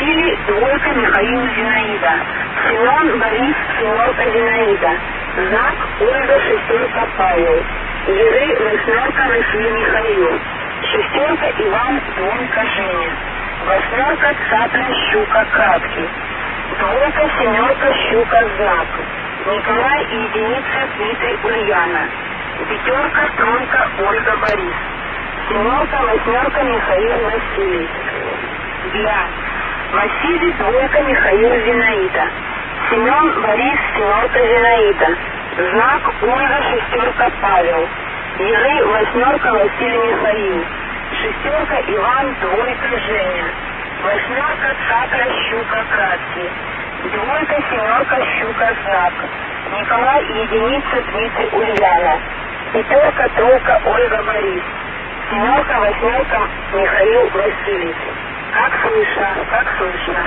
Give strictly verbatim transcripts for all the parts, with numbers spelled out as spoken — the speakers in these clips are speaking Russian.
Василий, двойка, Михаил, Зинаида. Семен, Борис, семерка, Зинаида. Знак Ольга, шестерка, Павел. Еры, восьмерка, Василий, Михаил. Шестерка, Иван, двойка, Женя. Восьмерка, Цапля, Щука, Краткий. Двойка, семерка, Щука, Знак. Николай и единица, Дмитрий, Ульяна. Пятерка, тройка, Ольга, Борис. Семерка, восьмерка, Михаил, Василий. Для Василий, двойка, Михаил, Зинаида. Семен, Борис, семерка, Зинаида. Знак Ольга, шестерка, Павел. Еры, восьмерка, Василий, Михаил. Шестерка, Иван, двойка, Женя. Восьмерка, Цапля, Щука, Краткий. Двойка, семерка, Щука, Знак. Николай и единица, Дмитрий, Ульяна. Пятерка, тройка, Ольга, Борис. Семерка, восьмерка, Михаил, Василий. Как слышно, как слышно.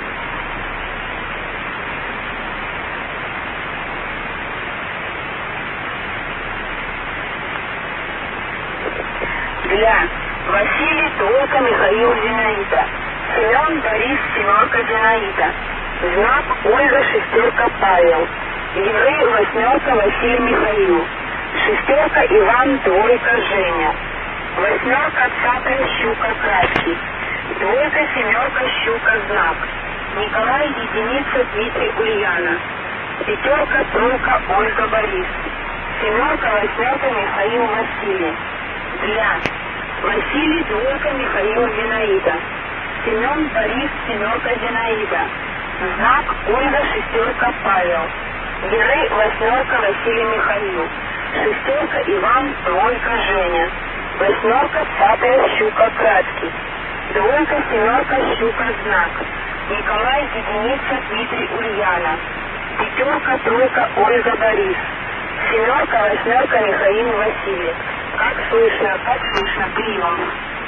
Для Василий, двойка, Михаил, Зинаида. Семен, Борис, семерка, Зинаида. Знак Ольга, шестерка, Павел. Еры, восьмерка, Василий, Михаил. Шестерка, Иван, двойка, Женя. Восьмерка, Цапля, Щука, Краткий. Двойка, семерка, Щука, Знак. Николай, единица, Дмитрий, Ульяна. Пятерка, тройка, Ольга, Борис. Семерка, восьмерка, Михаил, Василий. Для Василий, двойка, Михаил, Зинаида. Семен, Борис, семерка, Зинаида. Знак Ольга, шестерка, Павел. Еры, восьмерка, Василий, Михаил. Шестерка, Иван, двойка, Женя. Восьмерка, Цапля, Щука, Краткий. Двойка, семерка, Щука, Знак. Николай, единица, Дмитрий, Ульяна. Пятерка, тройка, Ольга, Борис. Семерка, восьмерка, Михаил, Василий. Как слышно, как слышно, прием.